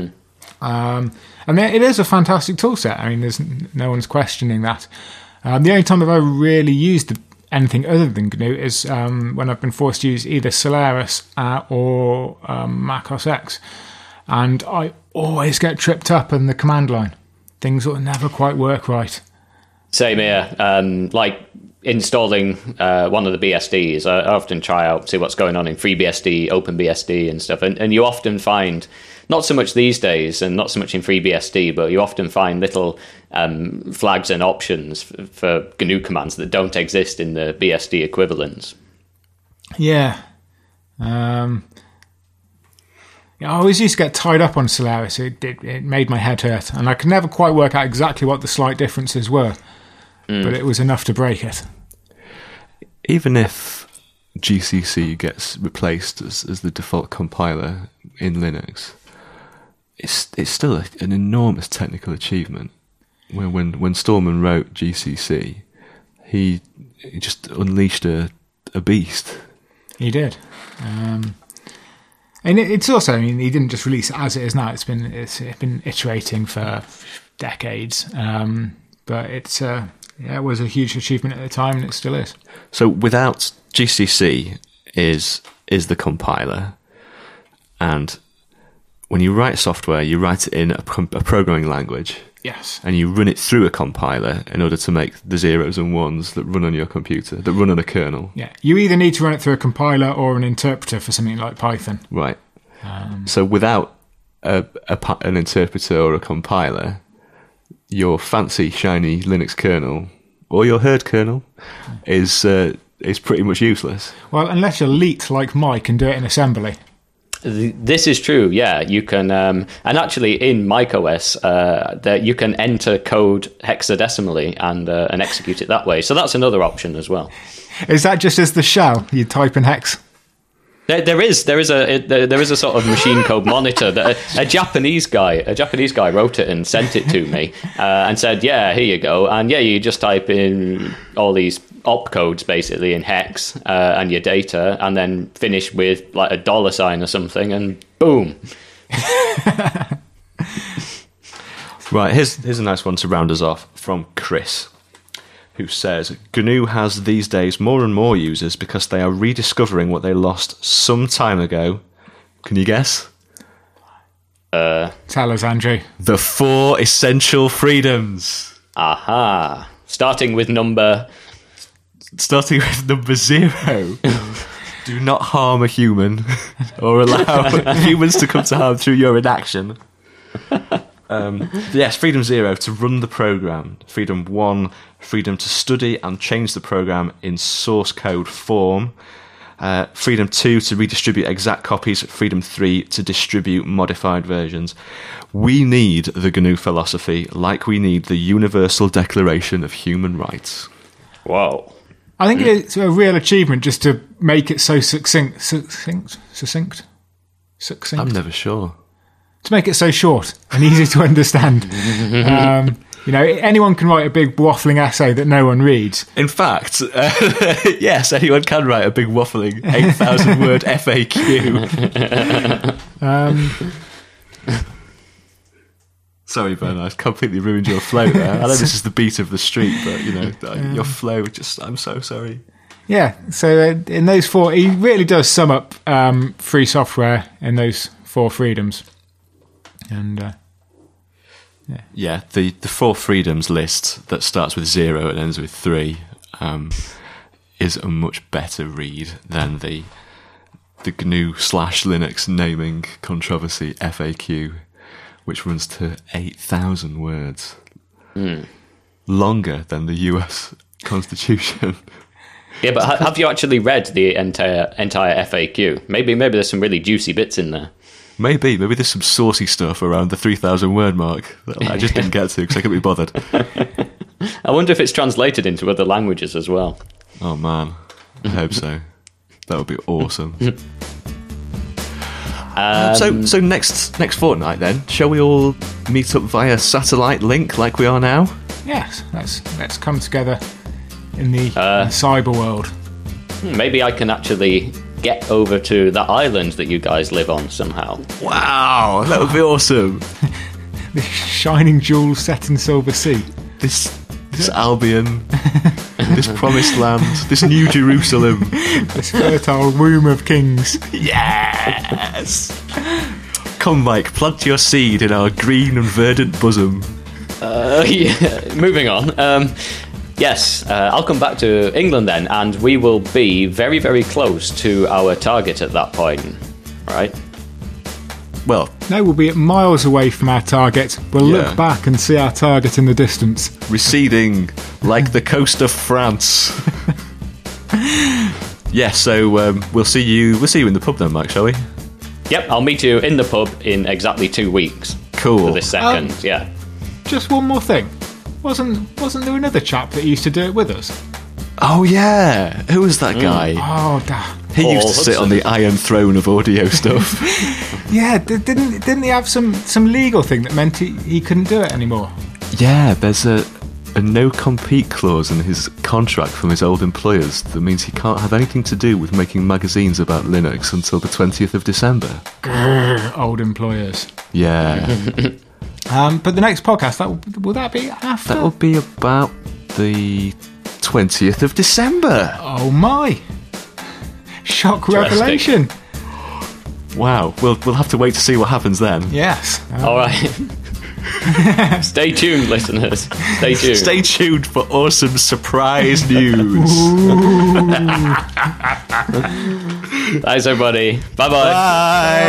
And it is a fantastic tool set. I mean, there's no one's questioning that. The only time I've ever really used anything other than GNU is when I've been forced to use either Solaris or Mac OS X. And I always get tripped up in the command line. Things will never quite work right. Same here. Like installing one of the BSDs, I often try out, see what's going on in FreeBSD, OpenBSD and stuff. And you often find, not so much these days and not so much in FreeBSD, but you often find little flags and options for GNU commands that don't exist in the BSD equivalents. Yeah. I always used to get tied up on Solaris. It made my head hurt. And I could never quite work out exactly what the slight differences were. But it was enough to break it. Even if GCC gets replaced as the default compiler in Linux, it's still an enormous technical achievement. When Stallman wrote GCC, he just unleashed a beast. He did. And it's also, I mean, he didn't just release it as it is now. It's been iterating for decades. But it was a huge achievement at the time, and it still is. So without GCC is the compiler, and when you write software, you write it in a programming language. Yes. And you run it through a compiler in order to make the zeros and ones that run on your computer, that run on a kernel. Yeah. You either need to run it through a compiler or an interpreter for something like Python. Right. So without an interpreter or a compiler, your fancy, shiny Linux kernel, or your herd kernel, is pretty much useless. Well, unless you're Leet like Mike and do it in assembly. This is true, yeah. You can, and actually in macOS, that you can enter code hexadecimally and execute it that way. So that's another option as well. Is that just as the shell? You type in hex? There is a sort of machine code monitor that a Japanese guy wrote it and sent it to me and said, yeah, here you go, and yeah, you just type in all these opcodes basically in hex and your data, and then finish with like a $sign or something, and boom. Right, here's a nice one to round us off from Chris, who says, GNU has these days more and more users because they are rediscovering what they lost some time ago. Can you guess? Tell us, Andrew. The 4 essential freedoms. Aha. Starting with number 0. Do not harm a human or allow humans to come to harm through your inaction. Yes, freedom 0, to run the program. Freedom 1, freedom to study and change the program in source code form. Freedom 2, to redistribute exact copies. Freedom 3, to distribute modified versions. We need the GNU philosophy like we need the Universal Declaration of Human Rights. Whoa. I think it's a real achievement just to make it so succinct. I'm never sure. To make it so short and easy to understand. Anyone can write a big waffling essay that no one reads. In fact, yes, anyone can write a big waffling 8,000-word FAQ. Sorry, Ben, I completely ruined your flow there. I know this is the beat of the street, but, your flow, I'm so sorry. Yeah, so in those 4, he really does sum up free software in those 4 freedoms. And the 4 freedoms list that starts with 0 and ends with 3 is a much better read than the GNU/Linux naming controversy FAQ, which runs to 8,000 words. Longer than the US Constitution. Yeah, but have you actually read the entire FAQ? Maybe there's some really juicy bits in there. Maybe there's some saucy stuff around the 3,000 word mark that I just didn't get to because I couldn't be bothered. I wonder if it's translated into other languages as well. Oh man, I hope so. That would be awesome. So next fortnight then, shall we all meet up via satellite link like we are now? Yes, let's come together in the cyber world. Maybe I can actually get over to the island that you guys live on somehow. Wow, that would be awesome. The shining jewel set in Silver Sea. This Albion, this promised land, this New Jerusalem. This fertile womb of kings. Yes! Come, Mike, plant your seed in our green and verdant bosom. Moving on. Yes, I'll come back to England then, and we will be very, very close to our target at that point, right? Well, no, we'll be miles away from our target. We'll look back and see our target in the distance. Receding like the coast of France. Yes, so we'll see you in the pub then, Mike, shall we? Yep, I'll meet you in the pub in exactly 2 weeks. Cool. For this second, yeah. Just one more thing. Wasn't there another chap that used to do it with us? Oh yeah, who was that guy? Oh, damn. He used to sit on the iron throne of audio stuff. Yeah, didn't he have some legal thing that meant he couldn't do it anymore? Yeah, there's a no-compete clause in his contract from his old employers that means he can't have anything to do with making magazines about Linux until the 20th of December. Grr, old employers. Yeah. But the next podcast, will that be after? That will be about the 20th of December. Oh my! Shock revelation. Wow, we'll have to wait to see what happens then. Yes. All right. Stay tuned, listeners. Stay tuned. Stay tuned for awesome surprise news. Thanks, everybody. Bye-bye. Bye.